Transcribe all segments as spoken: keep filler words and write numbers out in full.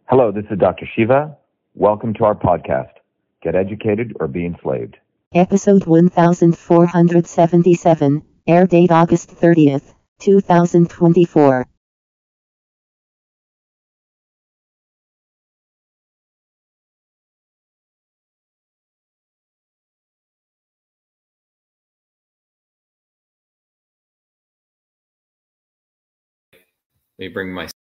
Hello, this is Doctor Shiva. Welcome to our podcast, Get Educated or Be Enslaved. Episode one thousand four hundred seventy-seven, air date August thirtieth, two thousand twenty-four. Let me bring my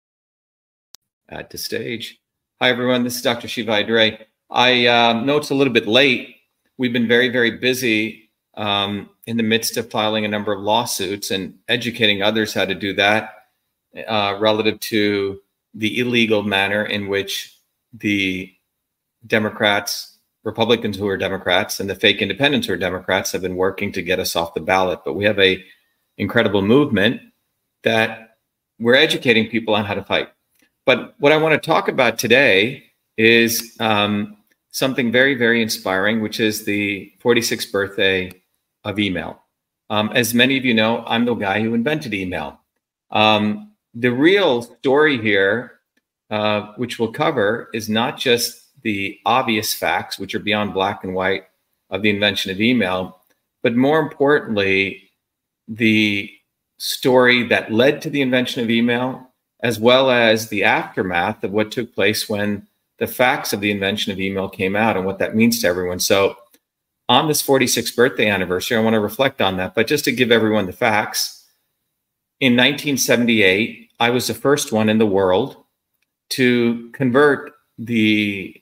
uh, to stage. Hi, everyone. This is Doctor Shiva Idre. I um, know it's a little bit late. We've been very, very busy um, in the midst of filing a number of lawsuits and educating others how to do that uh, relative to the illegal manner in which the Democrats, Republicans who are Democrats, and the fake independents who are Democrats have been working to get us off the ballot. But we have a incredible movement that we're educating people on how to fight. But what I want to talk about today is um, something very, very inspiring, which is the forty-sixth birthday of email. Um, as many of you know, I'm the guy who invented email. Um, the real story here, uh, which we'll cover, is not just the obvious facts, which are beyond black and white, of the invention of email, but more importantly, the story that led to the invention of email, as well as the aftermath of what took place when the facts of the invention of email came out and what that means to everyone. So on this forty-sixth birthday anniversary, I want to reflect on that. But just to give everyone the facts, in nineteen seventy-eight, I was the first one in the world to convert the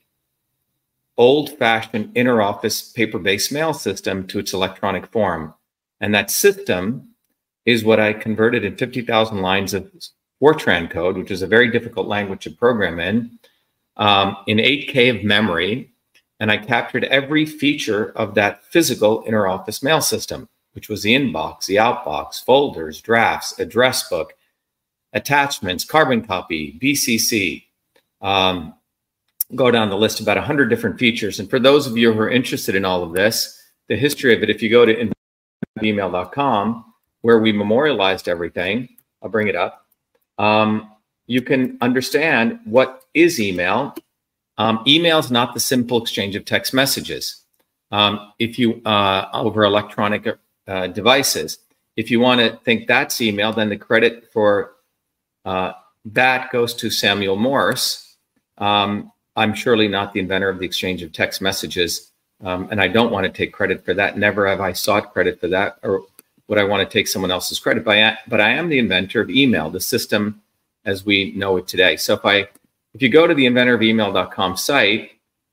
old-fashioned interoffice paper-based mail system to its electronic form. And that system is what I converted in fifty thousand lines of Fortran code, which is a very difficult language to program in, um, in eight K of memory. And I captured every feature of that physical interoffice mail system, which was the inbox, the outbox, folders, drafts, address book, attachments, carbon copy, B C C. Um, go down the list, about one hundred different features. And for those of you who are interested in all of this, the history of it, if you go to email dot com, where we memorialized everything, I'll bring it up. Um, you can understand what is email. Um, email is not the simple exchange of text messages. Um, if you uh, over electronic uh, devices, if you want to think that's email, then the credit for uh, that goes to Samuel Morse. Um, I'm surely not the inventor of the exchange of text messages, um, and I don't want to take credit for that. Never have I sought credit for that, or would I want to take someone else's credit. But but I am the inventor of email, the system as we know it today. So if I, if you go to the inventor of email dot com site,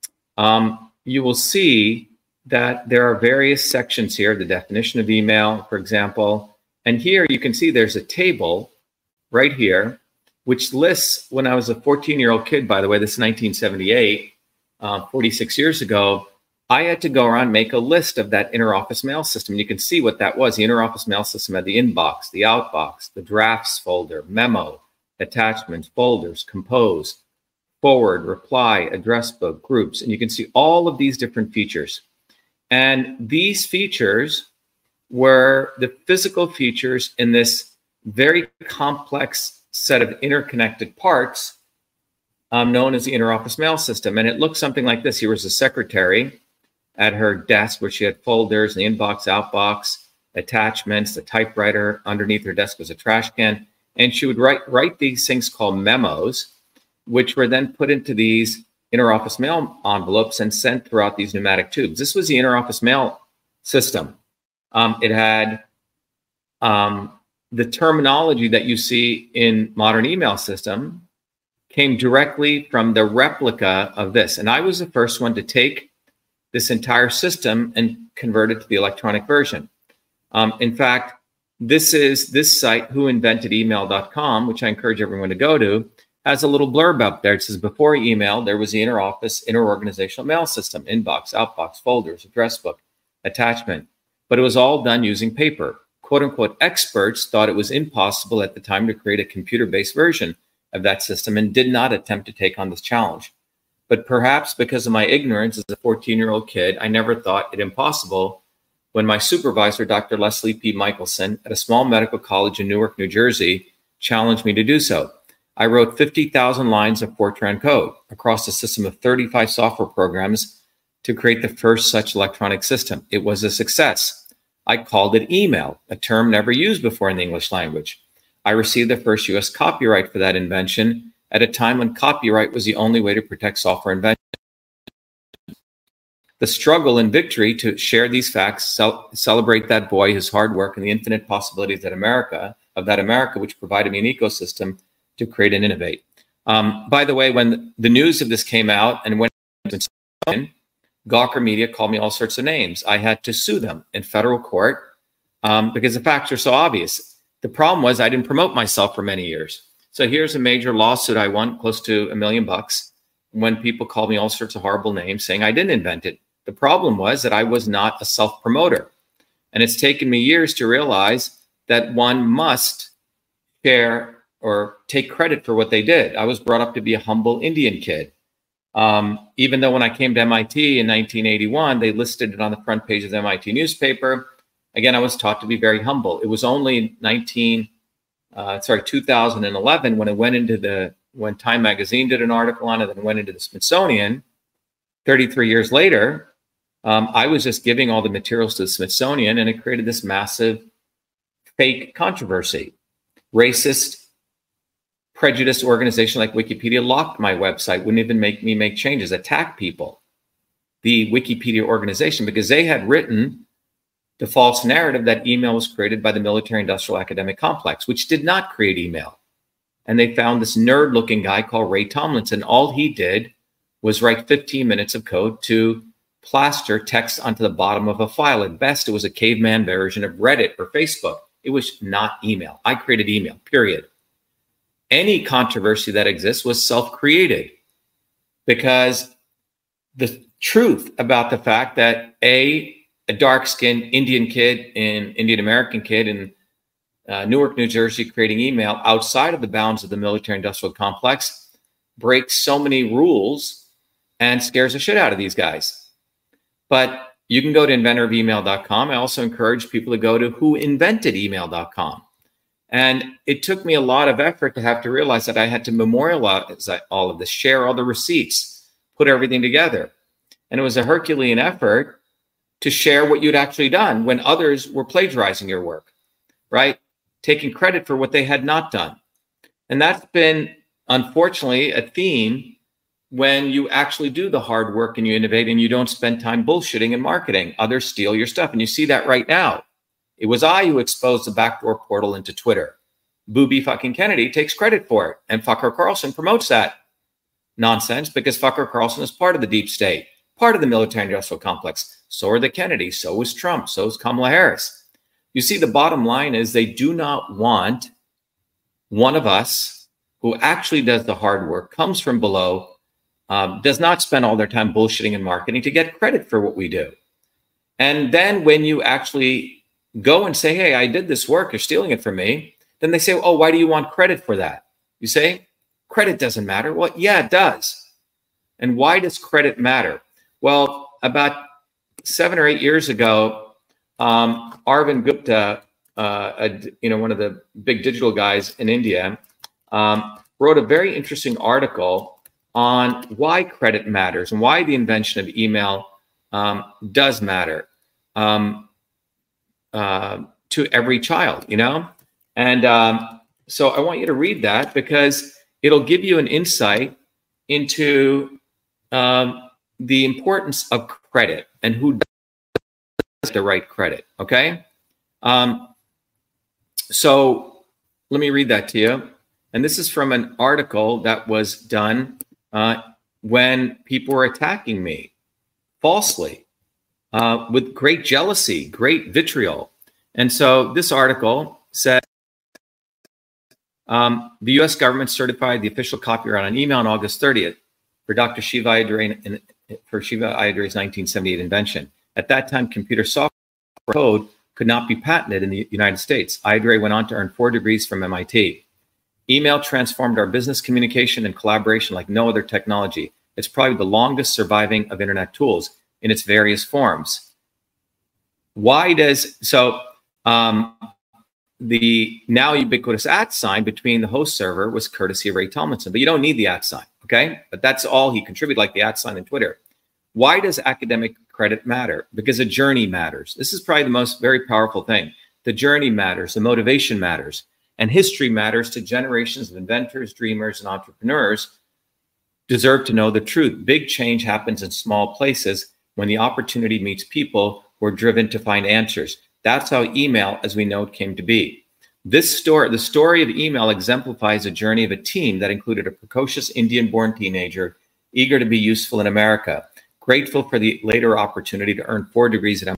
um, you will see that there are various sections here, the definition of email, for example. And here you can see there's a table right here, which lists when I was a fourteen-year-old kid, by the way, this is nineteen seventy-eight, uh, forty-six years ago, I had to go around and make a list of that interoffice mail system. You can see what that was. The interoffice mail system had the inbox, the outbox, the drafts folder, memo, attachments, folders, compose, forward, reply, address book, groups. And you can see all of these different features. And these features were the physical features in this very complex set of interconnected parts um, known as the interoffice mail system. And it looked something like this. Here was a secretary at her desk where she had folders, the inbox, outbox, attachments, the typewriter. Underneath her desk was a trash can. And she would write, write these things called memos, which were then put into these interoffice mail envelopes and sent throughout these pneumatic tubes. This was the interoffice mail system. Um, it had um, the terminology that you see in modern email system came directly from the replica of this. And I was the first one to take this entire system and convert it to the electronic version. Um, in fact, this is this site, who invented email dot com, which I encourage everyone to go to, has a little blurb up there. It says, before email, there was the interoffice, interorganizational mail system, inbox, outbox, folders, address book, attachment. But it was all done using paper. Quote unquote experts thought it was impossible at the time to create a computer-based version of that system and did not attempt to take on this challenge. But perhaps because of my ignorance as a fourteen-year-old kid, I never thought it impossible when my supervisor, Doctor Leslie P. Michelson, at a small medical college in Newark, New Jersey, challenged me to do so. I wrote fifty thousand lines of Fortran code across a system of thirty-five software programs to create the first such electronic system. It was a success. I called it email, a term never used before in the English language. I received the first U S copyright for that invention at a time when copyright was the only way to protect software invention. The struggle and victory to share these facts, cel- celebrate that boy, his hard work, and the infinite possibilities that America, of that America, which provided me an ecosystem to create and innovate. Um, by the way, when the news of this came out and when Gawker Media called me all sorts of names, I had to sue them in federal court um, because the facts are so obvious. The problem was I didn't promote myself for many years. So here's a major lawsuit I won, close to a million bucks, when people called me all sorts of horrible names saying I didn't invent it. The problem was that I was not a self-promoter. And it's taken me years to realize that one must share or take credit for what they did. I was brought up to be a humble Indian kid. Um, even though when I came to M I T in nineteen eighty-one, they listed it on the front page of the M I T newspaper. Again, I was taught to be very humble. It was only nineteen, uh, sorry, two thousand eleven when it went into the, when Time Magazine did an article on it, and went into the Smithsonian. thirty-three years later, um, I was just giving all the materials to the Smithsonian, and it created this massive fake controversy. Racist, prejudiced organization like Wikipedia locked my website, wouldn't even make me make changes, attack people, the Wikipedia organization, because they had written the false narrative that email was created by the military-industrial academic complex, which did not create email. And they found this nerd-looking guy called Ray Tomlinson. All he did was write fifteen minutes of code to plaster text onto the bottom of a file. At best, it was a caveman version of Reddit or Facebook. It was not email. I created email, period. Any controversy that exists was self-created, because the truth about the fact that a, a dark-skinned Indian kid, an Indian American kid in uh, Newark, New Jersey, creating email outside of the bounds of the military-industrial complex breaks so many rules and scares the shit out of these guys. But you can go to inventor of email dot com. I also encourage people to go to who invented email dot com. And it took me a lot of effort to have to realize that I had to memorialize all of this, share all the receipts, put everything together. And it was a Herculean effort to share what you'd actually done when others were plagiarizing your work, right? Taking credit for what they had not done. And that's been, unfortunately, a theme when you actually do the hard work and you innovate and you don't spend time bullshitting and marketing. Others steal your stuff. And you see that right now. It was I who exposed the backdoor portal into Twitter. Booby fucking Kennedy takes credit for it. And Fucker Carlson promotes that nonsense because Fucker Carlson is part of the deep state, part of the military-industrial complex. So are the Kennedys. So is Trump. So is Kamala Harris. You see, the bottom line is they do not want one of us who actually does the hard work, comes from below, um, does not spend all their time bullshitting and marketing to get credit for what we do. And then when you actually go and say, hey, I did this work, you're stealing it from me, then they say, oh, why do you want credit for that? You say, credit doesn't matter. Well, yeah, it does. And why does credit matter? Well, about seven or eight years ago, um, Arvind Gupta, uh, a, you know, one of the big digital guys in India, um, wrote a very interesting article on why credit matters and why the invention of email um, does matter um, uh, to every child, you know? And um, so I want you to read that because it'll give you an insight into um, the importance of credit and who does the right credit, okay? Um, so let me read that to you. And this is from an article that was done uh, when people were attacking me falsely uh, with great jealousy, great vitriol. And so this article said, um, the U S government certified the official copyright on email on August thirtieth for Doctor Shiva Ayyadurai for Shiva Ayyadurai's nineteen seventy-eight invention. At that time, computer software code could not be patented in the United States. Ayyadurai went on to earn four degrees from M I T. Email transformed our business communication and collaboration like no other technology. It's probably the longest surviving of internet tools in its various forms. Why does, so um, the now ubiquitous at sign between the host server was courtesy of Ray Tomlinson, but you don't need the at sign, okay? But that's all he contributed, like the at sign in Twitter. Why does academic credit matter? Because a journey matters. This is probably the most very powerful thing. The journey matters, the motivation matters, and history matters to generations of inventors, dreamers, and entrepreneurs deserve to know the truth. Big change happens in small places when the opportunity meets people who are driven to find answers. That's how email, as we know it, came to be. This story, the story of email exemplifies a journey of a team that included a precocious Indian-born teenager eager to be useful in America, grateful for the later opportunity to earn four degrees at M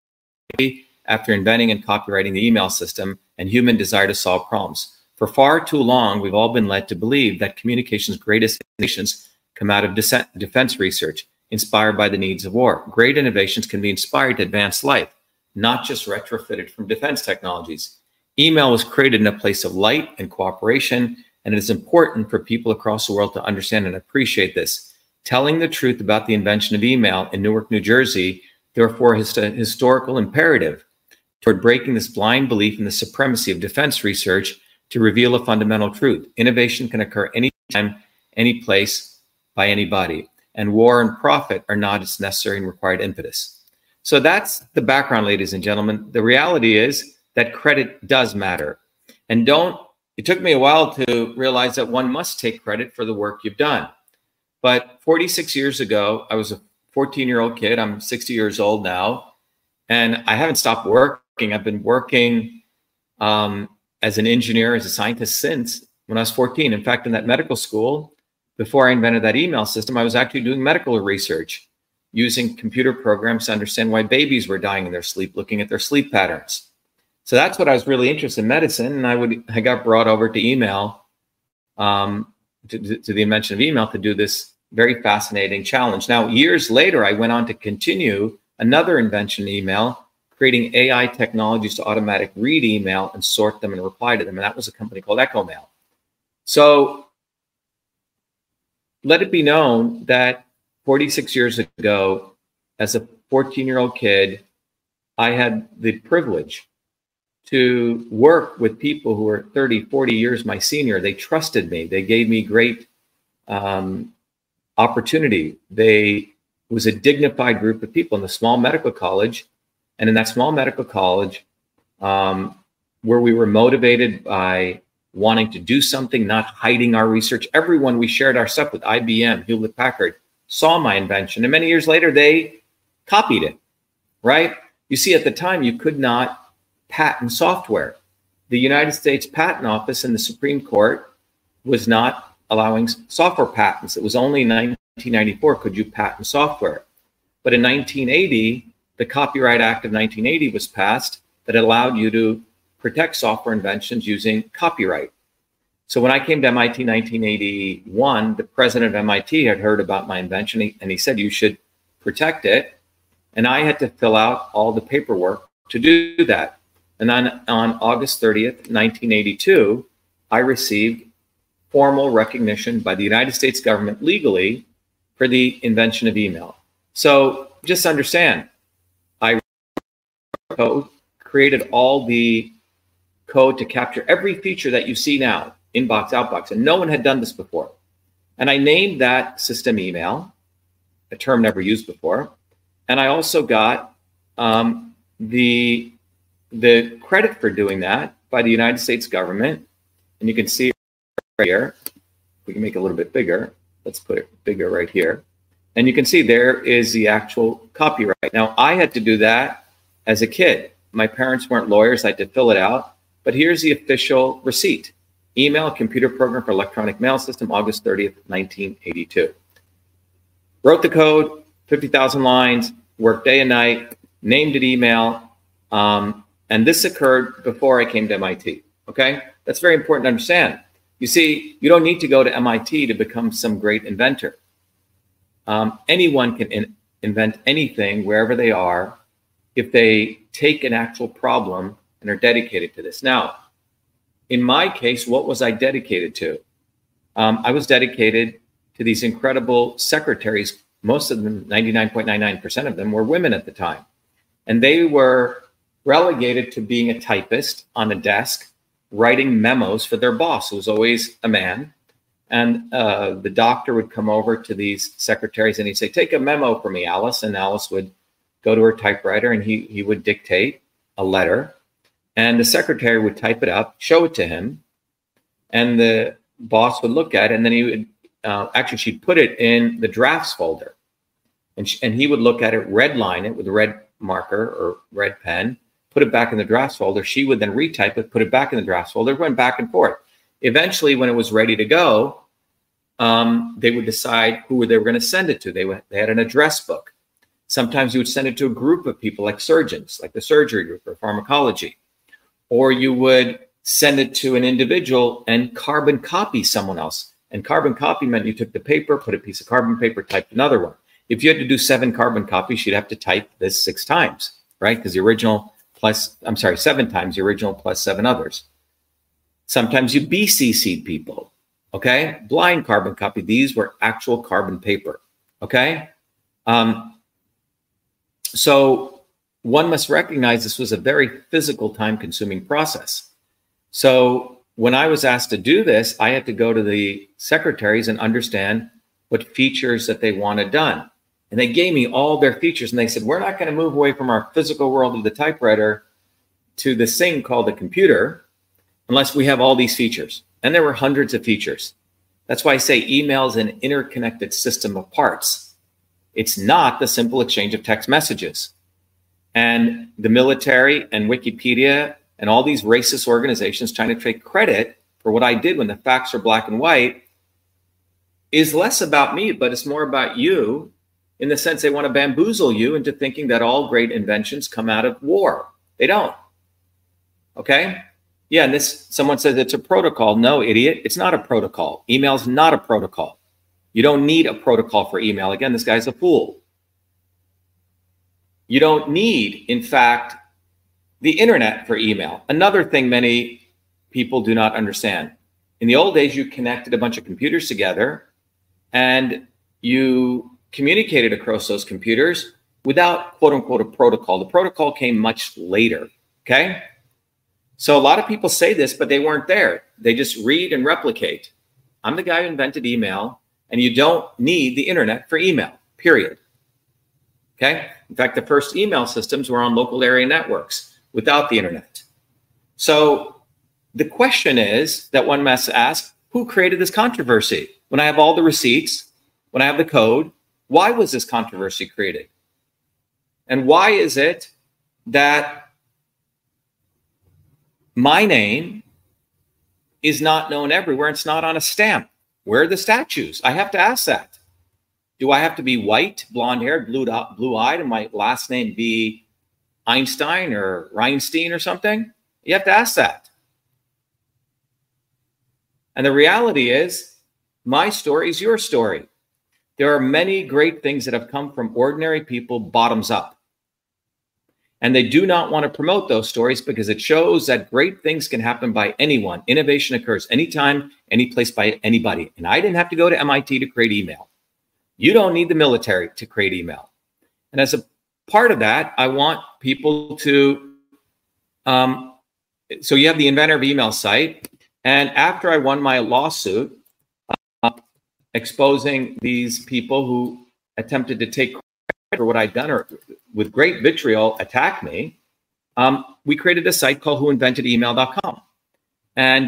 I T after inventing and copywriting the email system, and human desire to solve problems. For far too long, we've all been led to believe that communication's greatest innovations come out of defense research, inspired by the needs of war. Great innovations can be inspired to advance life, not just retrofitted from defense technologies. Email was created in a place of light and cooperation, and it is important for people across the world to understand and appreciate this. Telling the truth about the invention of email in Newark, New Jersey, therefore, is a historical imperative toward breaking this blind belief in the supremacy of defense research to reveal a fundamental truth. Innovation can occur anytime, any place, by anybody, and war and profit are not its necessary and required impetus. So that's the background, ladies and gentlemen. The reality is that credit does matter. And don't, it took me a while to realize that one must take credit for the work you've done. But forty-six years ago, I was a fourteen-year-old kid. I'm sixty years old now, and I haven't stopped working. I've been working um, as an engineer, as a scientist since when I was fourteen. In fact, in that medical school, before I invented that email system, I was actually doing medical research, using computer programs to understand why babies were dying in their sleep, looking at their sleep patterns. So that's what I was really interested in medicine. And I would, I got brought over to email, um, to, to the invention of email to do this very fascinating challenge. Now, years later, I went on to continue another invention in email, creating A I technologies to automatic read email and sort them and reply to them. And that was a company called EchoMail. So let it be known that forty-six years ago, as a fourteen-year-old kid, I had the privilege to work with people who were thirty, forty years my senior. They trusted me. They gave me great um, opportunity. They it was a dignified group of people in the small medical college. And in that small medical college, um, where we were motivated by wanting to do something, not hiding our research, everyone we shared our stuff with, I B M, Hewlett Packard, saw my invention, and many years later, they copied it, right? You see, at the time, you could not patent software. The United States Patent Office and the Supreme Court was not allowing software patents. It was only in nineteen ninety-four could you patent software. But in nineteen eighty, the Copyright Act of nineteen eighty was passed that allowed you to protect software inventions using copyright. So when I came to M I T in nineteen eighty-one, the president of M I T had heard about my invention, and he said, you should protect it. And I had to fill out all the paperwork to do that. And then on August thirtieth, nineteen eighty-two, I received formal recognition by the United States government legally for the invention of email. So just understand, I created all the code to capture every feature that you see now, inbox, outbox, and no one had done this before. And I named that system email, a term never used before. And I also got um, the, the credit for doing that by the United States government. And you can see it right here. We can make it a little bit bigger. Let's put it bigger right here. And you can see there is the actual copyright. Now, I had to do that as a kid. My parents weren't lawyers. I had to fill it out. But here's the official receipt. Email, computer program for electronic mail system, August thirtieth, nineteen eighty-two. Wrote the code, fifty thousand lines, worked day and night, named it email. Um, and this occurred before I came to M I T, okay? That's very important to understand. You see, you don't need to go to M I T to become some great inventor. Um, anyone can in invent anything wherever they are if they take an actual problem and are dedicated to this. Now, in my case, what was I dedicated to? Um, I was dedicated to these incredible secretaries. Most of them, ninety-nine point nine nine percent of them, were women at the time. And they were relegated to being a typist on a desk, writing memos for their boss, who was always a man. And uh, the doctor would come over to these secretaries and he'd say, take a memo for me, Alice. And Alice would go to her typewriter and he, he would dictate a letter. And the secretary would type it up, show it to him. And the boss would look at it. And then he would, uh, actually, she'd put it in the drafts folder. And, she, and he would look at it, redline it with a red marker or red pen, put it back in the drafts folder. She would then retype it, put it back in the drafts folder, went back and forth. Eventually, when it was ready to go, um, they would decide who they were going to send it to. They, would, they had an address book. Sometimes you would send it to a group of people like surgeons, like the surgery group or pharmacology. Or you would send it to an individual and carbon copy someone else. And carbon copy meant you took the paper, put a piece of carbon paper, typed another one. If you had to do seven carbon copies, you'd have to type this six times, right? Because the original plus, I'm sorry, seven times the original plus seven others. Sometimes you B C C'd people, okay? Blind carbon copy. These were actual carbon paper, okay? Um, so one must recognize this was a very physical, time-consuming process. So when I was asked to do this, I had to go to the secretaries and understand what features that they wanted done. And they gave me all their features and they said, we're not going to move away from our physical world of the typewriter to this thing called the computer unless we have all these features. And there were hundreds of features. That's why I say email is an interconnected system of parts. It's not the simple exchange of text messages. And the military and Wikipedia and all these racist organizations trying to take credit for what I did when the facts are black and white is less about me, but it's more about you, in the sense they want to bamboozle you into thinking that all great inventions come out of war. They don't. Okay? Yeah, and this, someone says it's a protocol. No, idiot, it's not a protocol. Email's not a protocol. You don't need a protocol for email. Again, this guy's a fool. You don't need, in fact, the internet for email. Another thing many people do not understand. In the old days, you connected a bunch of computers together and you communicated across those computers without, quote unquote, a protocol. The protocol came much later, okay? So a lot of people say this, but they weren't there. They just read and replicate. I'm the guy who invented email, and you don't need the internet for email, period. Okay? In fact, the first email systems were on local area networks without the internet. So the question is that one must ask, who created this controversy? When I have all the receipts, when I have the code, why was this controversy created? And why is it that my name is not known everywhere? It's not on a stamp. Where are the statues? I have to ask that. Do I have to be white, blonde-haired, blue-eyed, and my last name be Einstein or Reinstein or something? You have to ask that. And the reality is, my story is your story. There are many great things that have come from ordinary people bottoms up. And they do not want to promote those stories because it shows that great things can happen by anyone. Innovation occurs anytime, any place, by anybody. And I didn't have to go to M I T to create email. You don't need the military to create email. And as a part of that, I want people to, um, so you have the Inventor of Email site. And after I won my lawsuit, uh, exposing these people who attempted to take credit for what I'd done or with great vitriol attack me, um, we created a site called who invented email dot com. And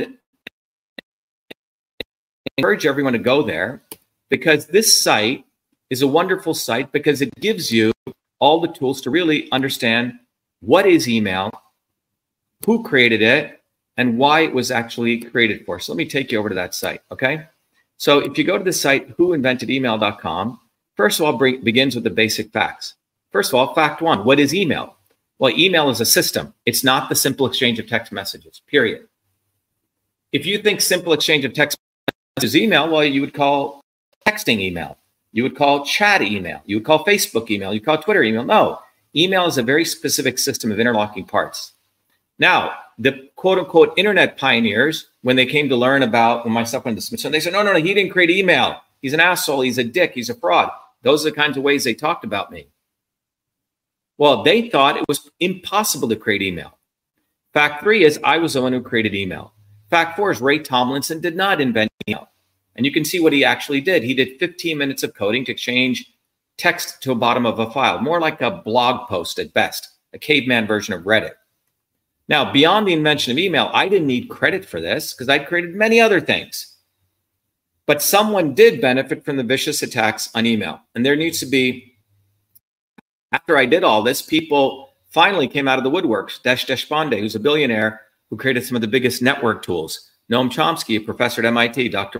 I encourage everyone to go there because this site is a wonderful site because it gives you all the tools to really understand what is email, who created it, and why it was actually created for. So let me take you over to that site, okay? So if you go to the site who invented email dot com, first of all, bring, begins with the basic facts. First of all, fact one, what is email? Well, email is a system. It's not the simple exchange of text messages, period. If you think simple exchange of text messages is email, well, you would call texting email. You would call chat email. You would call Facebook email. You call Twitter email. No, email is a very specific system of interlocking parts. Now, the quote unquote internet pioneers, when they came to learn about when my stuff went to Smithsonian, they said, no, no, no, he didn't create email. He's an asshole. He's a dick. He's a fraud. Those are the kinds of ways they talked about me. Well, they thought it was impossible to create email. Fact three is I was the one who created email. Fact four is Ray Tomlinson did not invent email. And you can see what he actually did. He did fifteen minutes of coding to change text to a bottom of a file, more like a blog post at best, a caveman version of Reddit. Now, beyond the invention of email, I didn't need credit for this because I'd created many other things. But someone did benefit from the vicious attacks on email. And there needs to be, after I did all this, people finally came out of the woodworks. Desh Deshpande, who's a billionaire who created some of the biggest network tools. Noam Chomsky, a professor at M I T, Doctor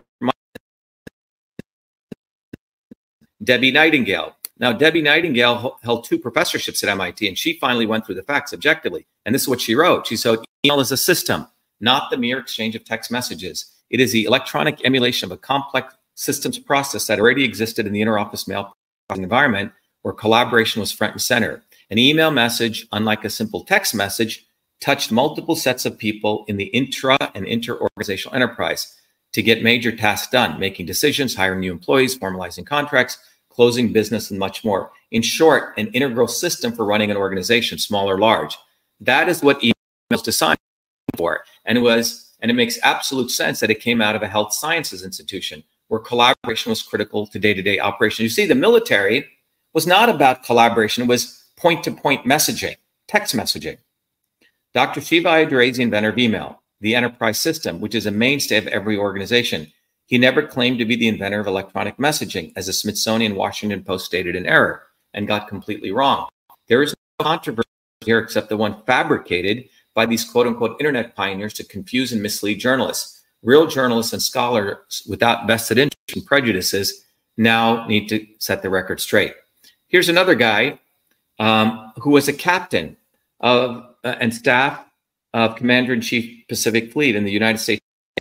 Debbie Nightingale. Now, Debbie Nightingale held two professorships at M I T, and she finally went through the facts objectively. And this is what she wrote. She said, email is a system, not the mere exchange of text messages. It is the electronic emulation of a complex systems process that already existed in the interoffice mail environment where collaboration was front and center. An email message, unlike a simple text message, touched multiple sets of people in the intra and inter-organizational enterprise to get major tasks done, making decisions, hiring new employees, formalizing contracts, closing business, and much more. In short, an integral system for running an organization, small or large. That is what email is designed for. And it was, and it makes absolute sense that it came out of a health sciences institution where collaboration was critical to day-to-day operation. You see, the military was not about collaboration. It was point-to-point messaging, text messaging. Doctor Shiva Ayyadurai is the inventor of email, the enterprise system, which is a mainstay of every organization. He never claimed to be the inventor of electronic messaging, as the Smithsonian Washington Post stated in error and got completely wrong. There is no controversy here except the one fabricated by these quote-unquote internet pioneers to confuse and mislead journalists. Real journalists and scholars without vested interest and prejudices now need to set the record straight. Here's another guy um, who was a captain of uh, and staff of Commander-in-Chief Pacific Fleet in the United States.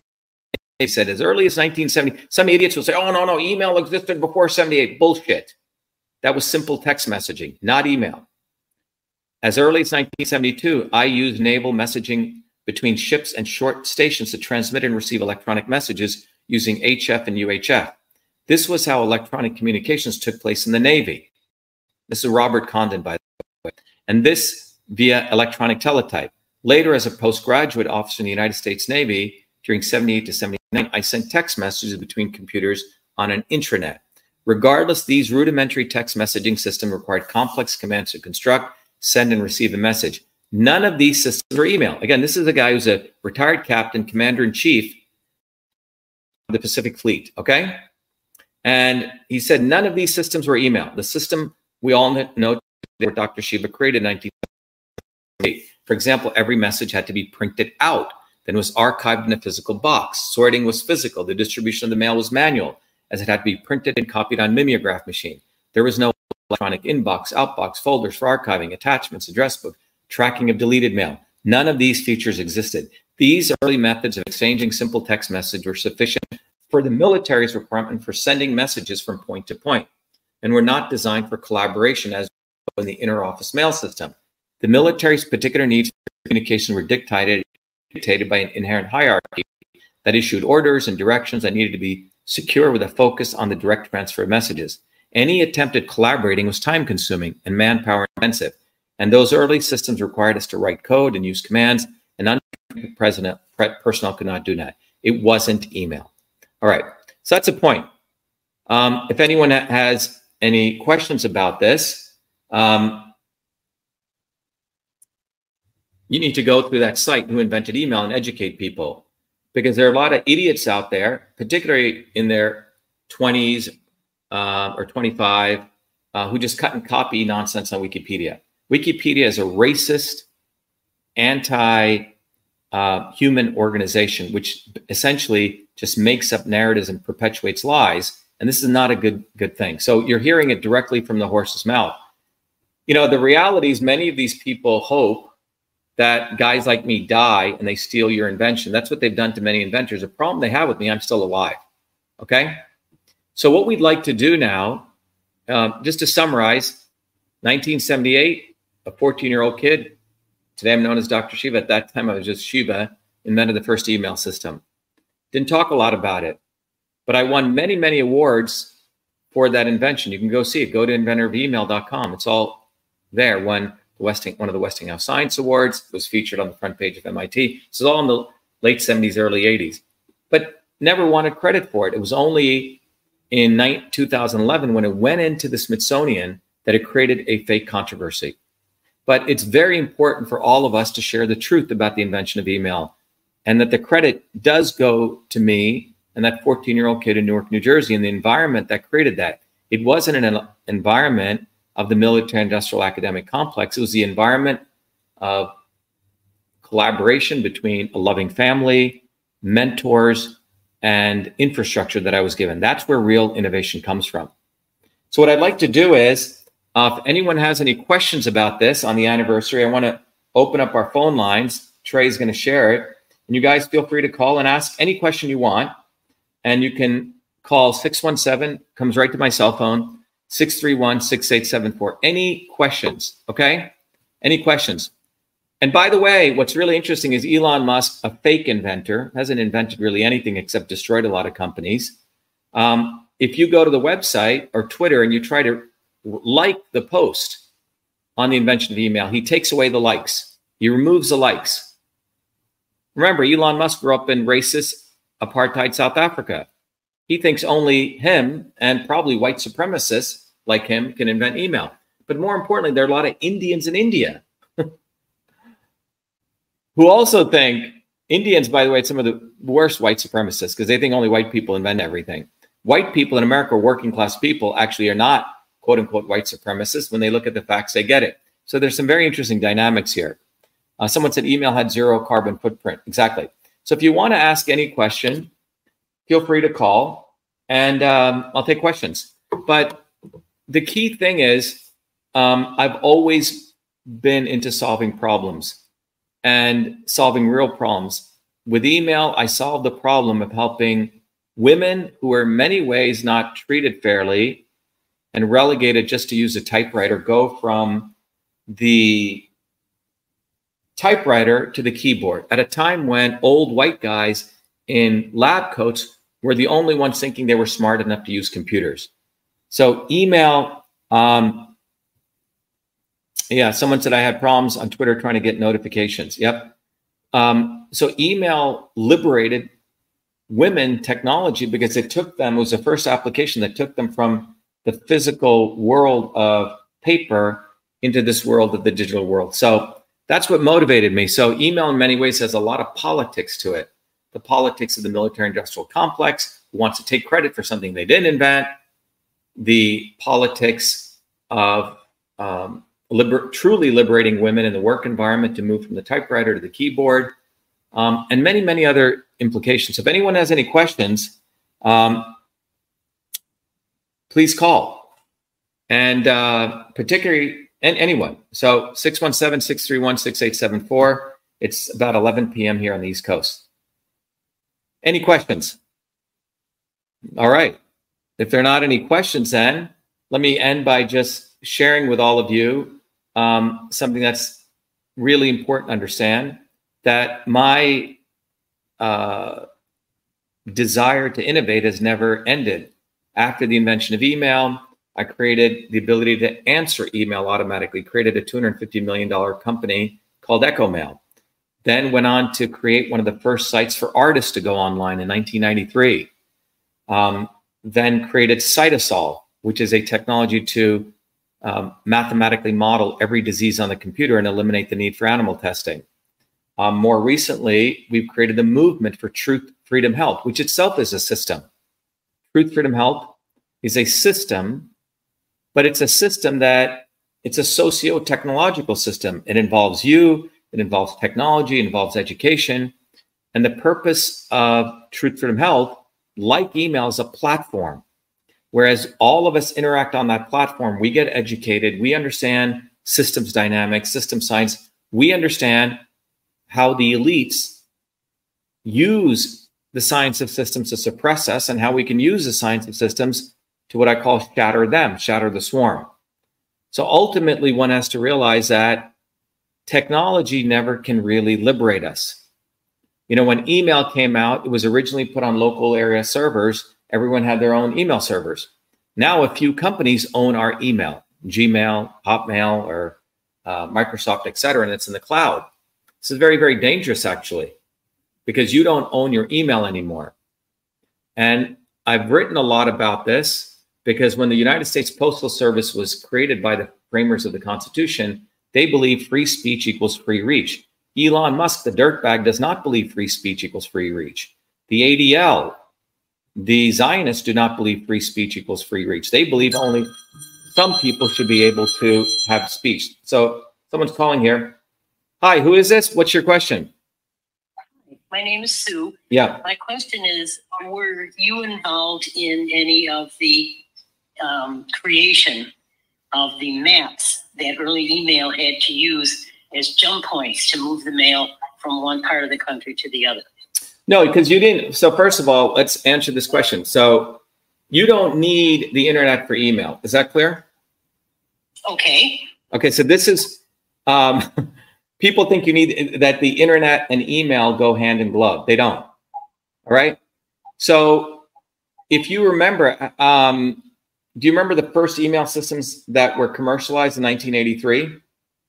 He said as early as nineteen seventy, some idiots will say, oh, no, no, email existed before seventy-eight. Bullshit. That was simple text messaging, not email. As early as nineteen seventy-two, I used naval messaging between ships and short stations to transmit and receive electronic messages using H F and U H F. This was how electronic communications took place in the Navy. This is Robert Condon, by the way. And this via electronic teletype. Later, as a postgraduate officer in the United States Navy, during seventy-eight to seventy-nine, I sent text messages between computers on an intranet. Regardless, these rudimentary text messaging systems required complex commands to construct, send, and receive a message. None of these systems are email. Again, this is a guy who's a retired captain, commander-in-chief of the Pacific Fleet, okay? And he said none of these systems were email. The system we all know that Doctor Shiva created in nineteen seventy-eight. For example, every message had to be printed out, then was archived in a physical box. Sorting was physical. The distribution of the mail was manual, as it had to be printed and copied on mimeograph machine. There was no electronic inbox, outbox, folders for archiving, attachments, address book, tracking of deleted mail. None of these features existed. These early methods of exchanging simple text message were sufficient for the military's requirement for sending messages from point to point, and were not designed for collaboration as in the interoffice mail system. The military's particular needs for communication were dictated, dictated by an inherent hierarchy that issued orders and directions that needed to be secure with a focus on the direct transfer of messages. Any attempt at collaborating was time-consuming and manpower intensive, and those early systems required us to write code and use commands, and untrained personnel could not do that. It wasn't email. All right, so that's a point. Um, if anyone has any questions about this, um, you need to go through that site, Who Invented Email, and educate people, because there are a lot of idiots out there, particularly in their twenties uh, or twenty-five, uh, who just cut and copy nonsense on Wikipedia. Wikipedia is a racist, anti-human uh, organization, which essentially just makes up narratives and perpetuates lies. And this is not a good, good thing. So you're hearing it directly from the horse's mouth. You know, the reality is many of these people hope that guys like me die and they steal your invention. That's what they've done to many inventors. The problem they have with me, I'm still alive. Okay? So what we'd like to do now, uh, just to summarize, nineteen seventy-eight, a fourteen-year-old kid, today I'm known as Doctor Shiva. At that time, I was just Shiva, invented the first email system. Didn't talk a lot about it, but I won many, many awards for that invention. You can go see it. Go to inventor of email dot com. It's all there. Won the Westing, one of the Westinghouse Science Awards, was featured on the front page of M I T. This is all in the late seventies, early eighties, but never wanted credit for it. It was only in two thousand eleven when it went into the Smithsonian that it created a fake controversy. But it's very important for all of us to share the truth about the invention of email, and that the credit does go to me and that fourteen-year-old kid in Newark, New Jersey, and the environment that created that. It wasn't an environment of the military-industrial academic complex. It was the environment of collaboration between a loving family, mentors, and infrastructure that I was given. That's where real innovation comes from. So what I'd like to do is, uh, if anyone has any questions about this on the anniversary, I want to open up our phone lines. Trey's going to share it. And you guys feel free to call and ask any question you want. And you can call six one seven, comes right to my cell phone, six three one, six eight seven four. Any questions, okay? Any questions? And by the way, what's really interesting is Elon Musk, a fake inventor, hasn't invented really anything except destroyed a lot of companies. Um, if you go to the website or Twitter and you try to like the post on the invention of email, he takes away the likes. He removes the likes. Remember, Elon Musk grew up in racist apartheid South Africa. He thinks only him and probably white supremacists like him can invent email. But more importantly, there are a lot of Indians in India who also think, Indians, by the way, some of the worst white supremacists, because they think only white people invent everything. White people in America, working class people, actually are not quote unquote white supremacists. When they look at the facts, they get it. So there's some very interesting dynamics here. Uh, someone said email had zero carbon footprint. Exactly. So if you want to ask any question, feel free to call and um, I'll take questions. But the key thing is um, I've always been into solving problems and solving real problems. With email, I solved the problem of helping women who are in many ways not treated fairly and relegated just to use a typewriter go from the typewriter to the keyboard at a time when old white guys in lab coats were the only ones thinking they were smart enough to use computers. So email, um, yeah, someone said I had problems on Twitter trying to get notifications. Yep. Um, so email liberated women technology because it took them, it was the first application that took them from the physical world of paper into this world of the digital world. So that's what motivated me. So email in many ways has a lot of politics to it. The politics of the military industrial complex, who wants to take credit for something they didn't invent. The politics of um, liber- truly liberating women in the work environment to move from the typewriter to the keyboard, um, and many, many other implications. If anyone has any questions, um, please call. And uh, particularly, and anyone. So six one seven, six three one, six eight seven four. It's about eleven p m here on the East Coast. Any questions? All right. If there are not any questions, then let me end by just sharing with all of you um, something that's really important to understand, that my uh, desire to innovate has never ended. After the invention of email, I created the ability to answer email automatically, created a two hundred fifty million dollars company called EchoMail. Then went on to create one of the first sites for artists to go online in nineteen ninety-three. Um, then created Cytosol, which is a technology to um, mathematically model every disease on the computer and eliminate the need for animal testing. Um, more recently, we've created the movement for Truth Freedom Health, which itself is a system. Truth Freedom Health is a system, but it's a system that it's a socio-technological system. It involves you, it involves technology, it involves education. And the purpose of Truth Freedom Health, like email, is a platform. Whereas all of us interact on that platform, we get educated, we understand systems dynamics, system science, we understand how the elites use the science of systems to suppress us and how we can use the science of systems to what I call shatter them, shatter the swarm. So ultimately, one has to realize that technology never can really liberate us. You know, when email came out, it was originally put on local area servers. Everyone had their own email servers. Now a few companies own our email, Gmail, Hotmail, or uh, Microsoft, et cetera, and it's in the cloud. This is very, very dangerous, actually, because you don't own your email anymore. And I've written a lot about this because when the United States Postal Service was created by the framers of the Constitution, they believe free speech equals free reach. Elon Musk, the dirtbag, does not believe free speech equals free reach. The A D L, the Zionists, do not believe free speech equals free reach. They believe only some people should be able to have speech. So someone's calling here. Hi, who is this? What's your question? My name is Sue. Yeah. My question is, were you involved in any of the um, creation of the maps that early email had to use as jump points to move the mail from one part of the country to the other? No, because you didn't. So first of all, let's answer this question. So you don't need the internet for email. Is that clear? Okay. Okay, so this is, um, people think you need that the internet and email go hand in glove. They don't. All right. So if you remember, um, do you remember the first email systems that were commercialized in nineteen eighty-three? Um,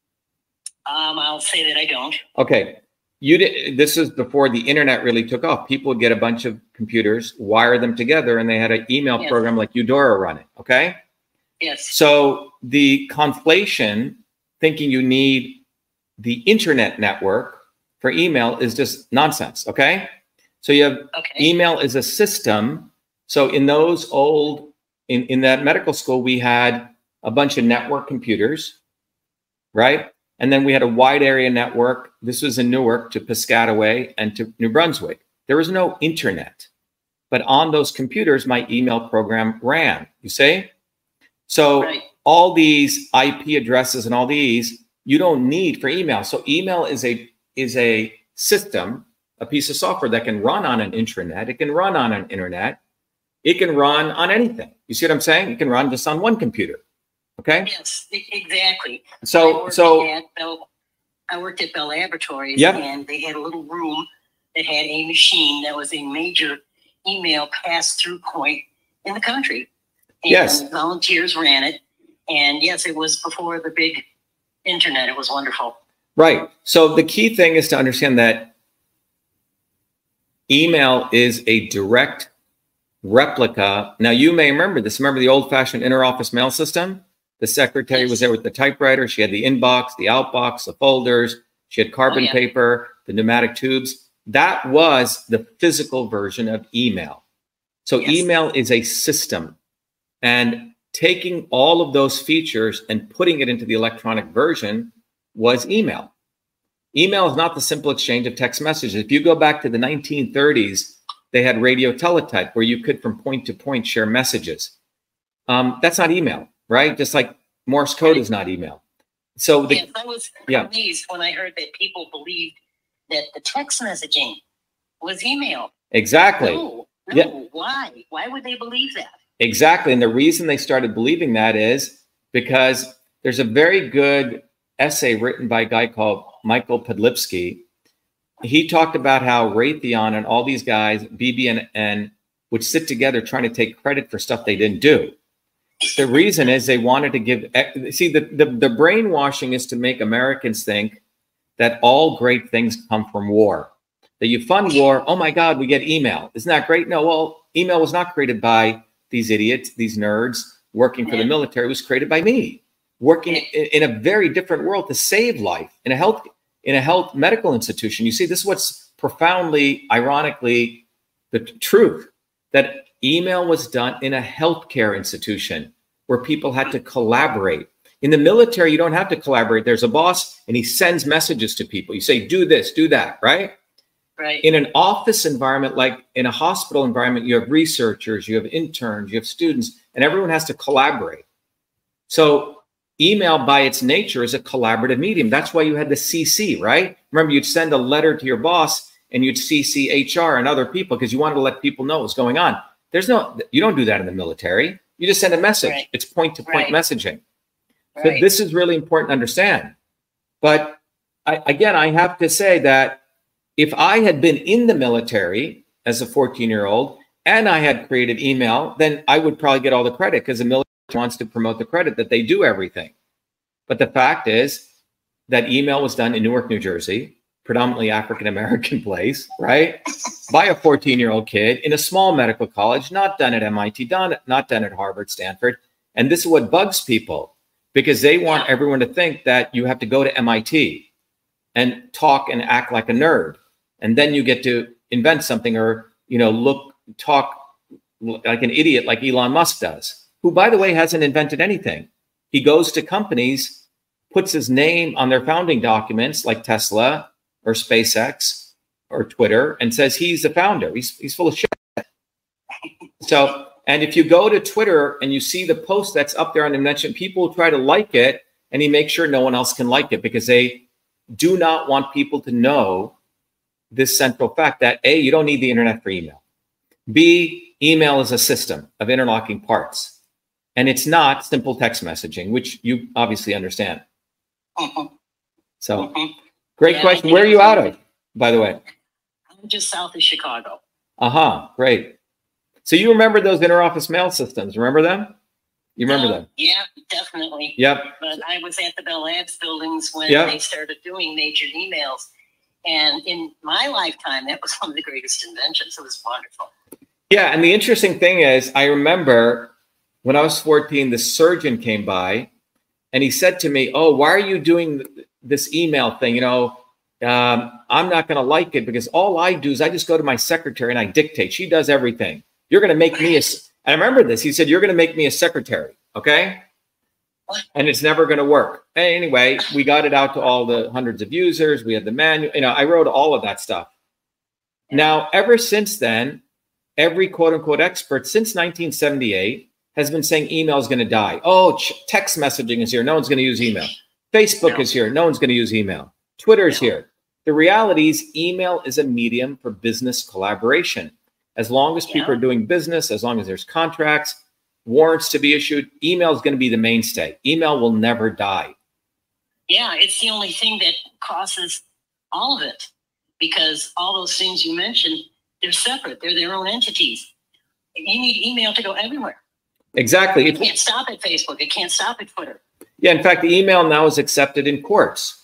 I'll say that I don't. Okay. You did, this is before the internet really took off. People would get a bunch of computers, wire them together, and they had an email Yes. program like Eudora running. Okay. Yes. So the conflation, thinking you need the internet network for email, is just nonsense. Okay. So you have Okay. email is a system. So in those old, in, in that medical school, we had a bunch of network computers, right? And then we had a wide area network. This was in Newark to Piscataway and to New Brunswick. There was no internet, but on those computers, my email program ran, you see? So Right. all these I P addresses and all these, you don't need for email. So email is a, is a system, a piece of software that can run on an intranet. It can run on an internet. It can run on anything. You see what I'm saying? It can run just on one computer. Okay. Yes, e- exactly. I So, worked so at Bell, I worked at Bell Laboratories, Yep. and they had a little room that had a machine that was a major email pass-through point in the country. And Yes. volunteers ran it, and yes, it was before the big internet. It was wonderful. right. So the key thing is to understand that email is a direct replica. Now you may remember this. Remember the old-fashioned interoffice mail system? The secretary Yes. was there with the typewriter. She had the inbox, the outbox, the folders. She had carbon Oh, yeah. paper, the pneumatic tubes. That was the physical version of email. So Yes. email is a system. And taking all of those features and putting it into the electronic version was email. Email is not the simple exchange of text messages. If you go back to the nineteen thirties, they had radio teletype where you could from point to point share messages. Um, that's not email, right? Just like Morse code is not email. So the, Yes, I was Yeah. amazed when I heard that people believed that the text messaging was email. exactly. No, no. Yeah. Why? Why would they believe that? Exactly. And the reason they started believing that is because there's a very good essay written by a guy called Michael Podlipsky. He talked about how Raytheon and all these guys, B B and N, would sit together trying to take credit for stuff they didn't do. The reason is they wanted to give, see, the, the, the brainwashing is to make Americans think that all great things come from war. That you fund war, oh my God, we get email. Isn't that great? No, well, email was not created by these idiots, these nerds working for the military. It was created by me, working in, in a very different world to save life in a health in a health medical institution. You see, this is what's profoundly, ironically, the t- truth, that email was done in a healthcare institution where people had to collaborate. In the military, you don't have to collaborate. There's a boss and he sends messages to people. You say, do this, do that, right? Right. In an office environment, like in a hospital environment, you have researchers, you have interns, you have students, and everyone has to collaborate. So email by its nature is a collaborative medium. That's why you had the C C, right? Remember, you'd send a letter to your boss and you'd C C H R and other people because you wanted to let people know what's going on. There's no, you don't do that in the military. You just send a message. Right. It's point-to-point Right. messaging. So Right. this is really important to understand. But I, again, I have to say that if I had been in the military as a fourteen-year-old and I had created email, then I would probably get all the credit because the military wants to promote the credit that they do everything. But the fact is, that email was done in Newark, New Jersey, predominantly African-American place, right? By a fourteen-year-old kid in a small medical college, not done at M I T, done, not done at Harvard, Stanford. And this is what bugs people, because they want everyone to think that you have to go to M I T and talk and act like a nerd. And then you get to invent something or, you know, look, talk like an idiot like Elon Musk does, who, by the way, hasn't invented anything. He goes to companies, puts his name on their founding documents like Tesla or SpaceX or Twitter and says he's the founder. He's, he's full of shit. So, and if you go to Twitter and you see the post that's up there on the mention, people try to like it, and he makes sure no one else can like it because they do not want people to know this central fact that A, you don't need the internet for email. B, email is a system of interlocking parts. And it's not simple text messaging, which you obviously understand. Uh-huh. So, Uh-huh. great Yeah, question. Where are you out of, by the way? I'm just south of Chicago. Uh-huh, great. So you remember those interoffice mail systems, remember them? You remember Uh, them? Yeah, definitely. Yep. But I was at the Bell Labs buildings when Yep. they started doing major emails. And in my lifetime, that was one of the greatest inventions. It was wonderful. Yeah, and the interesting thing is, I remember when I was fourteen, the surgeon came by and he said to me, oh, why are you doing this email thing? You know, um, I'm not going to like it because all I do is I just go to my secretary and I dictate. She does everything. You're going to make me a, I remember this. He said, you're going to make me a secretary. Okay. And it's never going to work. Anyway, we got it out to all the hundreds of users. We had the manual, you know, I wrote all of that stuff. Now, ever since then, every quote unquote expert since nineteen seventy-eight has been saying email is going to die. Oh, text messaging is here. No one's going to use email. Facebook No. is here. No one's going to use email. Twitter is here. The reality is email is a medium for business collaboration. As long as people Yeah. are doing business, as long as there's contracts, warrants to be issued, email is going to be the mainstay. Email will never die. Yeah, it's the only thing that crosses all of it, because all those things you mentioned, they're separate. They're their own entities. You need email to go everywhere. Exactly. It can't stop at Facebook. It can't stop at Twitter. Yeah, in fact, the email now is accepted in courts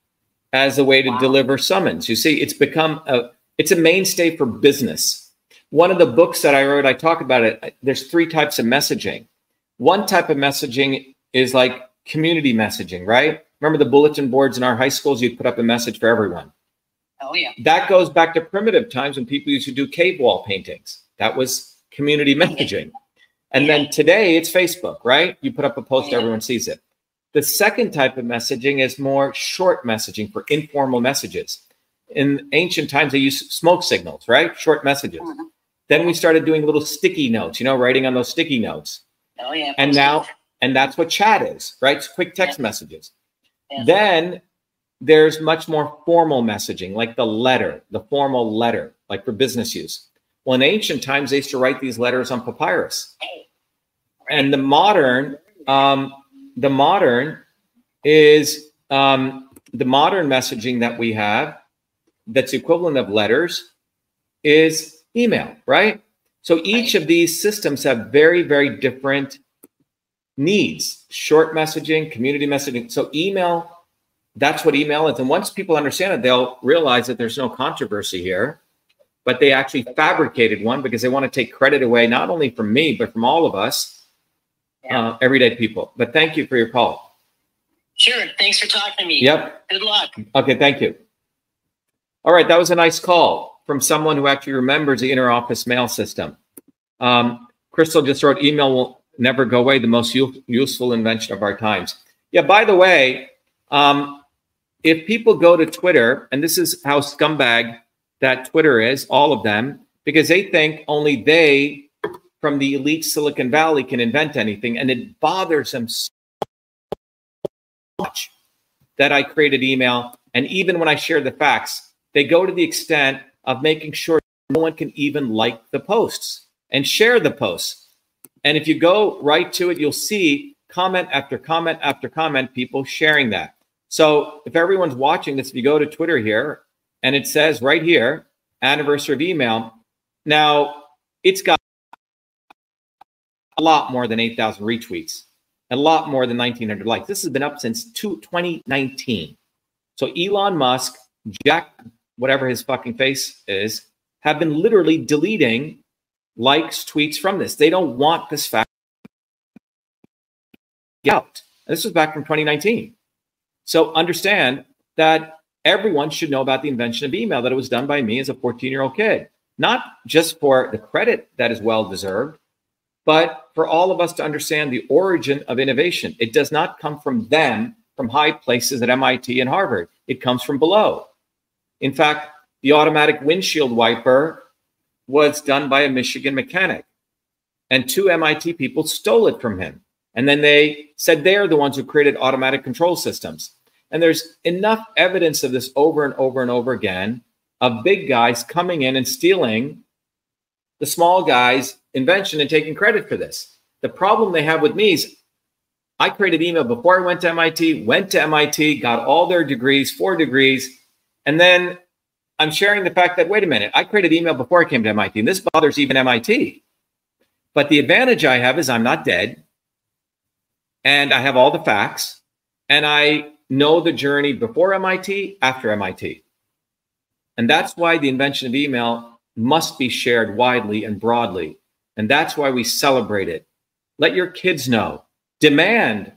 as a way to Wow. deliver summons. You see, it's become a, it's a mainstay for business. One of the books that I wrote, I talk about it. There's three types of messaging. One type of messaging is like community messaging, right? Remember the bulletin boards in our high schools? You'd put up a message for everyone. Oh, yeah. That goes back to primitive times when people used to do cave wall paintings. That was community messaging. And then today it's Facebook, right? You put up a post, Yeah. everyone sees it. The second type of messaging is more short messaging for informal messages. In ancient times, they used smoke signals, right? Short messages. Mhm. Then we started doing little sticky notes, you know, writing on those sticky notes. Oh, yeah. And now, and that's what chat is, right? It's quick text Yeah. messages. Yeah. Then there's much more formal messaging, like the letter, the formal letter, like for business use. Well, in ancient times, they used to write these letters on papyrus. And the modern, um, the modern is um, the modern messaging that we have that's equivalent of letters is email, right? So each of these systems have very, very different needs. Short messaging, community messaging. So email, that's what email is. And once people understand it, they'll realize that there's no controversy here, but they actually fabricated one because they want to take credit away, not only from me, but from all of us, Yeah. uh, everyday people. But thank you for your call. Sure. Thanks for talking to me. Yep. Good luck. Okay, thank you. All right, that was a nice call from someone who actually remembers the interoffice mail system. Um, Crystal just wrote, email will never go away, the most u- useful invention of our times. Yeah, by the way, um, if people go to Twitter, and this is how scumbag that Twitter is, all of them, because they think only they from the elite Silicon Valley can invent anything, and it bothers them so much that I created email. And even when I share the facts, they go to the extent of making sure no one can even like the posts and share the posts. And if you go right to it, you'll see comment after comment after comment, people sharing that. So if everyone's watching this, if you go to Twitter here, and it says right here, anniversary of email. Now, it's got a lot more than eight thousand retweets, a lot more than nineteen hundred likes. This has been up since twenty nineteen. So Elon Musk, Jack, whatever his fucking face is, have been literally deleting likes, tweets from this. They don't want this fact out. This was back from twenty nineteen. So understand that everyone should know about the invention of email, that it was done by me as a fourteen-year-old kid. Not just for the credit that is well-deserved, but for all of us to understand the origin of innovation. It does not come from them, from high places at M I T and Harvard. It comes from below. In fact, the automatic windshield wiper was done by a Michigan mechanic, and two M I T people stole it from him. And then they said they're the ones who created automatic control systems. And there's enough evidence of this over and over and over again, of big guys coming in and stealing the small guy's invention and taking credit for this. The problem they have with me is I created email before I went to M I T, went to M I T, got all their degrees, four degrees, and then I'm sharing the fact that, wait a minute, I created email before I came to M I T, and this bothers even M I T. But the advantage I have is I'm not dead, and I have all the facts, and I know the journey before M I T, after M I T. And that's why the invention of email must be shared widely and broadly. And that's why we celebrate it. Let your kids know. Demand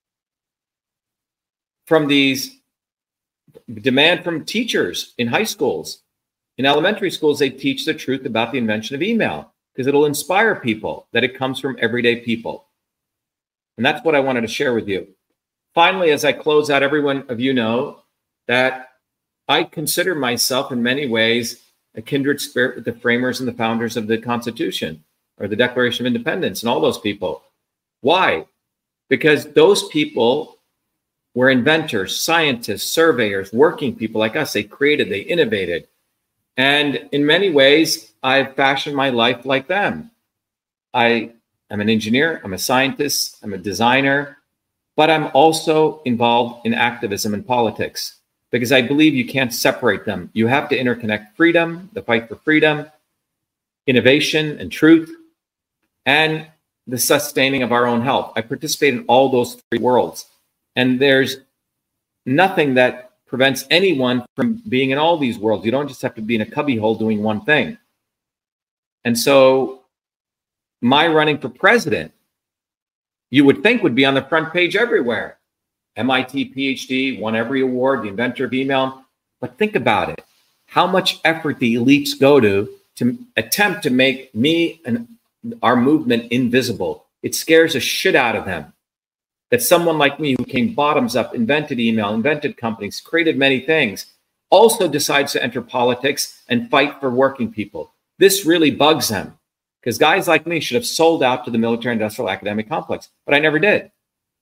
from these, demand from teachers in high schools. In elementary schools, they teach the truth about the invention of email because it'll inspire people that it comes from everyday people. And that's what I wanted to share with you. Finally, as I close out, every one of you know that I consider myself in many ways a kindred spirit with the framers and the founders of the Constitution or the Declaration of Independence and all those people. Why? Because those people were inventors, scientists, surveyors, working people like us. They created, they innovated. And in many ways, I've fashioned my life like them. I am an engineer, I'm a scientist, I'm a designer, but I'm also involved in activism and politics because I believe you can't separate them. You have to interconnect freedom, the fight for freedom, innovation and truth, and the sustaining of our own health. I participate in all those three worlds. And there's nothing that prevents anyone from being in all these worlds. You don't just have to be in a cubbyhole doing one thing. And so my running for president, you would think would be on the front page everywhere. M I T PhD, won every award, the inventor of email. But think about it. How much effort the elites go to to attempt to make me and our movement invisible. It scares the shit out of them. That someone like me who came bottoms up, invented email, invented companies, created many things, also decides to enter politics and fight for working people. This really bugs them because guys like me should have sold out to the military industrial academic complex, but I never did.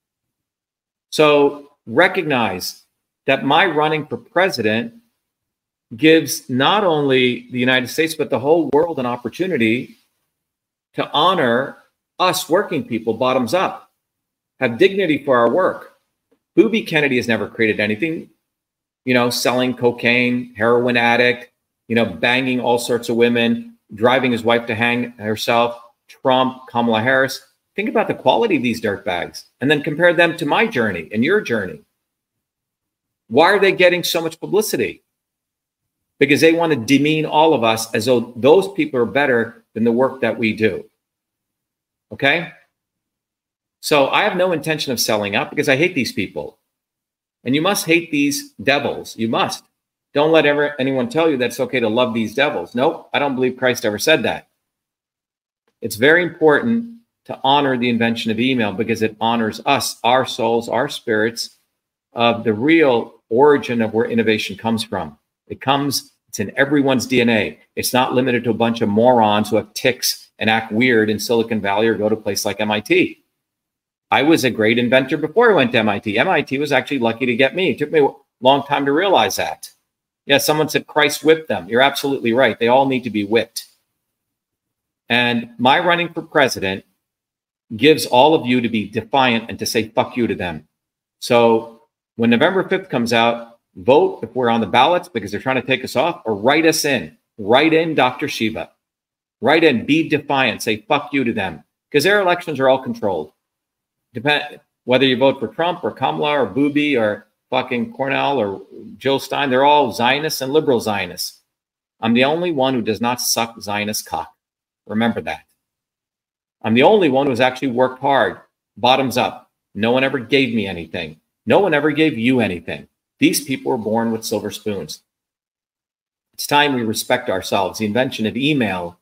So recognize that my running for president gives not only the United States, but the whole world an opportunity to honor us working people bottoms up, have dignity for our work. Booby Kennedy has never created anything, you know, selling cocaine, heroin addict, you know, banging all sorts of women, driving his wife to hang herself, Trump, Kamala Harris. Think about the quality of these dirtbags and then compare them to my journey and your journey. Why are they getting so much publicity? Because they want to demean all of us as though those people are better than the work that we do. Okay? So I have no intention of selling out because I hate these people. And you must hate these devils. You must. Don't let ever anyone tell you that it's okay to love these devils. Nope, I don't believe Christ ever said that. It's very important to honor the invention of email because it honors us, our souls, our spirits, of the real origin of where innovation comes from. It comes, it's in everyone's D N A. It's not limited to a bunch of morons who have tics and act weird in Silicon Valley or go to a place like M I T. I was a great inventor before I went to M I T. M I T was actually lucky to get me. It took me a long time to realize that. Yeah, someone said Christ whipped them. You're absolutely right. They all need to be whipped. And my running for president gives all of you to be defiant and to say fuck you to them. So when November fifth comes out, vote if we're on the ballots because they're trying to take us off, or write us in. Write in Doctor Shiva. Write in, be defiant, say fuck you to them. Because their elections are all controlled. Depend whether you vote for Trump or Kamala or Booby or fucking Cornell or Joe Stein, they're all Zionists and liberal Zionists. I'm the only one who does not suck Zionist cock. Remember that. I'm the only one who's actually worked hard, bottoms up. No one ever gave me anything. No one ever gave you anything. These people were born with silver spoons. It's time we respect ourselves. The invention of email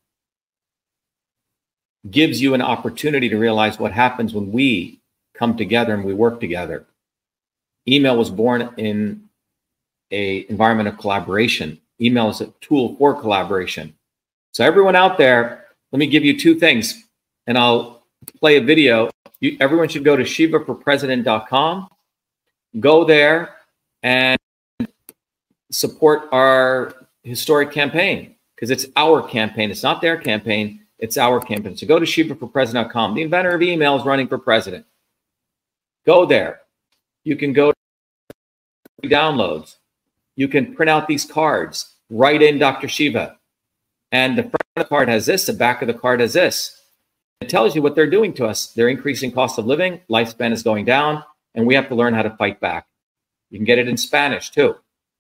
gives you an opportunity to realize what happens when we come together and we work together. Email was born in an environment of collaboration. Email is a tool for collaboration. So everyone out there, let me give you two things, and I'll play a video. You, everyone should go to shiva for president dot com. Go there and support our historic campaign, because it's our campaign. It's not their campaign. It's our campaign. So go to shiva for president dot com. The inventor of email is running for president. Go there. You can go to downloads. You can print out these cards. Write in Doctor Shiva. And the front of the card has this. The back of the card has this. It tells you what they're doing to us. They're increasing cost of living. Lifespan is going down. And we have to learn how to fight back. You can get it in Spanish too.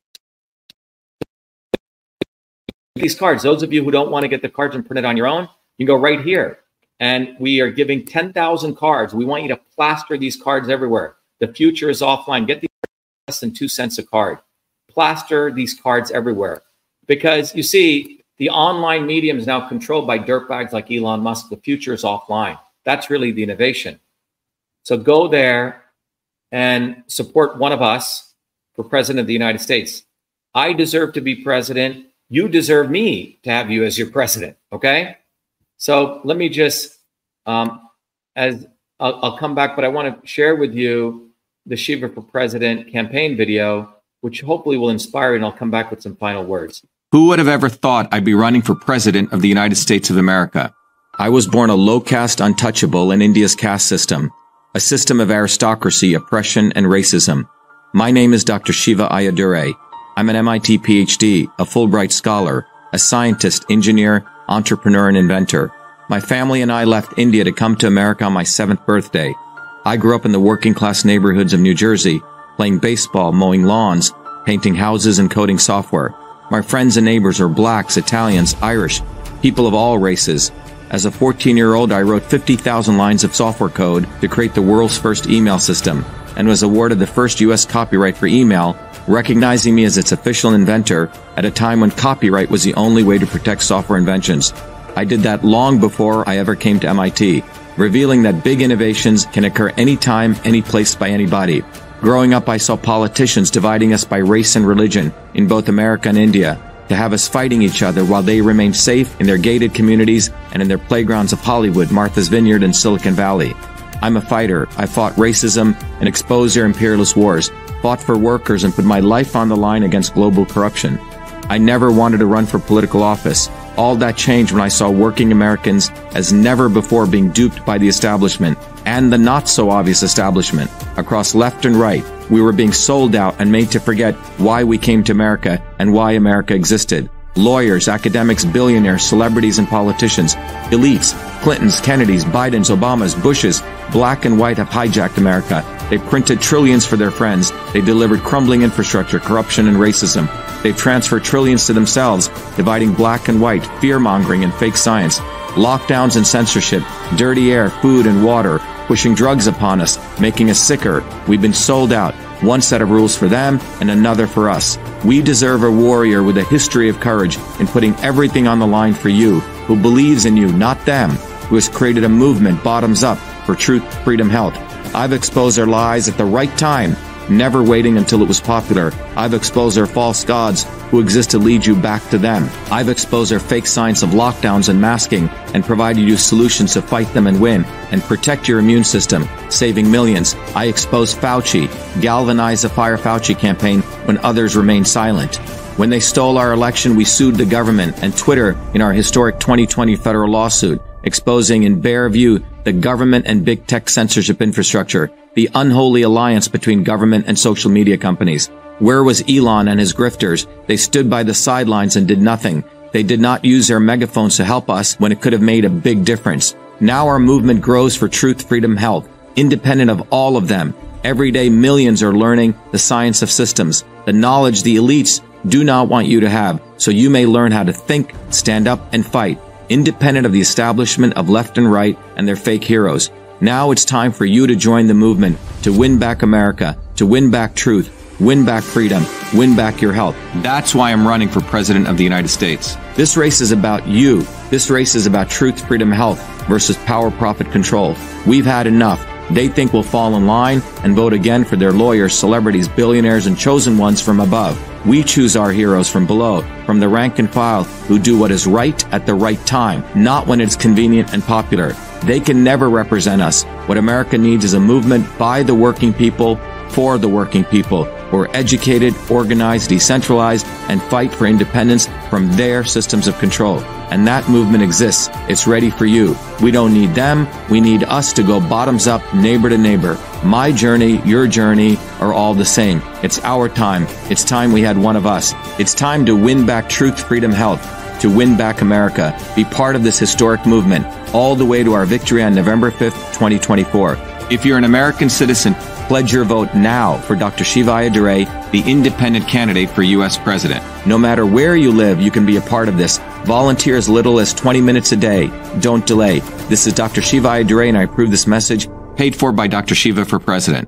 These cards, those of you who don't want to get the cards and print it on your own, you can go right here. And we are giving ten thousand cards. We want you to plaster these cards everywhere. The future is offline. Get these less than two cents a card. Plaster these cards everywhere. Because you see, the online medium is now controlled by dirtbags like Elon Musk. The future is offline. That's really the innovation. So go there and support one of us for president of the United States. I deserve to be president. You deserve me to have you as your president, okay? So let me just, um, as I'll, I'll come back, but I want to share with you the Shiva for President campaign video, which hopefully will inspire you, and I'll come back with some final words. Who would have ever thought I'd be running for president of the United States of America? I was born a low-caste untouchable in India's caste system, a system of aristocracy, oppression, and racism. My name is Doctor Shiva Ayyadurai. I'm an M I T P H D, a Fulbright scholar, a scientist, engineer, entrepreneur, and inventor. My family and I left India to come to America on my seventh birthday. I grew up in the working-class neighborhoods of New Jersey, playing baseball, mowing lawns, painting houses, and coding software. My friends and neighbors are blacks, Italians, Irish, people of all races. As a fourteen-year-old, I wrote fifty thousand lines of software code to create the world's first email system, and was awarded the first U S copyright for email, recognizing me as its official inventor at a time when copyright was the only way to protect software inventions. I did that long before I ever came to M I T, revealing that big innovations can occur anytime, any place by anybody. Growing up, I saw politicians dividing us by race and religion in both America and India, to have us fighting each other while they remained safe in their gated communities and in their playgrounds of Hollywood, Martha's Vineyard, and Silicon Valley. I'm a fighter. I fought racism and exposed their imperialist wars, fought for workers, and put my life on the line against global corruption. I never wanted to run for political office. All that changed when I saw working Americans as never before being duped by the establishment and the not-so-obvious establishment. Across left and right, we were being sold out and made to forget why we came to America and why America existed. Lawyers, academics, billionaires, celebrities, and politicians, elites, Clintons, Kennedys, Bidens, Obamas, Bushes, black and white have hijacked America. They printed trillions for their friends. They delivered crumbling infrastructure, corruption, and racism. They've transferred trillions to themselves, dividing black and white, fear-mongering, and fake science. Lockdowns and censorship, dirty air, food, and water, pushing drugs upon us, making us sicker. We've been sold out. One set of rules for them and another for us. We deserve a warrior with a history of courage in putting everything on the line for you, who believes in you, not them, who has created a movement bottoms up for truth, freedom, health. I've exposed their lies at the right time, never waiting until it was popular. I've exposed their false gods who exist to lead you back to them. I've exposed their fake science of lockdowns and masking and provided you solutions to fight them and win and protect your immune system, saving millions. I exposed Fauci, galvanized the Fire Fauci campaign when others remained silent. When they stole our election, we sued the government and Twitter in our historic twenty twenty federal lawsuit, exposing in bare view the government and big tech censorship infrastructure, the unholy alliance between government and social media companies. Where was Elon and his grifters? They stood by the sidelines and did nothing. They did not use their megaphones to help us when it could have made a big difference. Now our movement grows for truth, freedom, health, independent of all of them. Every day, millions are learning the science of systems, the knowledge the elites do not want you to have, so you may learn how to think, stand up, and fight, independent of the establishment of left and right and their fake heroes. Now it's time for you to join the movement, to win back America, to win back truth, win back freedom, win back your health. That's why I'm running for President of the United States. This race is about you. This race is about truth, freedom, health versus power, profit, control. We've had enough. They think we'll fall in line and vote again for their lawyers, celebrities, billionaires, and chosen ones from above. We choose our heroes from below, from the rank and file, who do what is right at the right time, not when it's convenient and popular. They can never represent us. What America needs is a movement by the working people, for the working people, who are educated, organized, decentralized, and fight for independence from their systems of control. And that movement exists. It's ready for you. We don't need them. We need us to go bottoms up, neighbor to neighbor. My journey, your journey are all the same. It's our time. It's time we had one of us. It's time to win back truth, freedom, health, to win back America. Be part of this historic movement, all the way to our victory on November fifth, twenty twenty-four. If you're an American citizen, pledge your vote now for Doctor Shiva Ayyadurai, the independent candidate for U S President. No matter where you live, you can be a part of this. Volunteer as little as twenty minutes a day. Don't delay. This is Doctor Shiva Ayyadurai, and I approve this message, paid for by Doctor Shiva for President.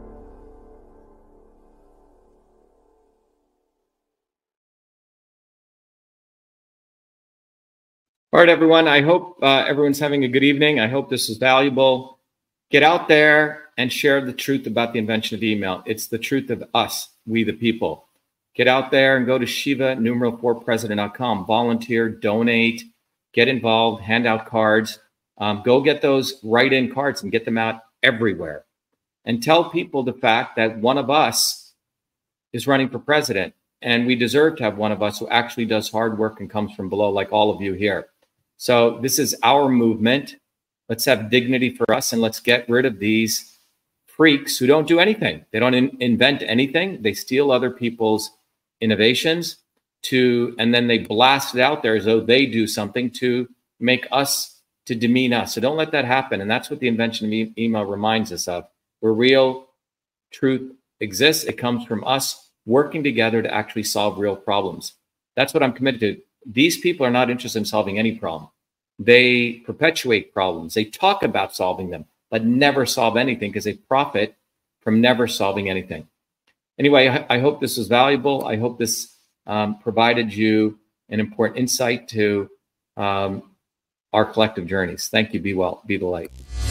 All right, everyone. I hope uh, everyone's having a good evening. I hope this is valuable. Get out there and share the truth about the invention of email. It's the truth of us, we the people. Get out there and go to Shiva numeral four president dot com. Volunteer, donate, get involved, hand out cards. Um, go get those write-in cards and get them out everywhere. And tell people the fact that one of us is running for president, and we deserve to have one of us who actually does hard work and comes from below, like all of you here. So this is our movement. Let's have dignity for us, and let's get rid of these freaks who don't do anything. They don't in- invent anything. They steal other people's innovations to, and then they blast it out there as though they do something to make us, to demean us. So don't let that happen. And that's what the invention of e- email reminds us of. Where real truth exists, it comes from us working together to actually solve real problems. That's what I'm committed to. These people are not interested in solving any problem. They perpetuate problems. They talk about solving them, but never solve anything because they profit from never solving anything. Anyway, I, I hope this was valuable. I hope this um, provided you an important insight to um, our collective journeys. Thank you. Be well. Be the light.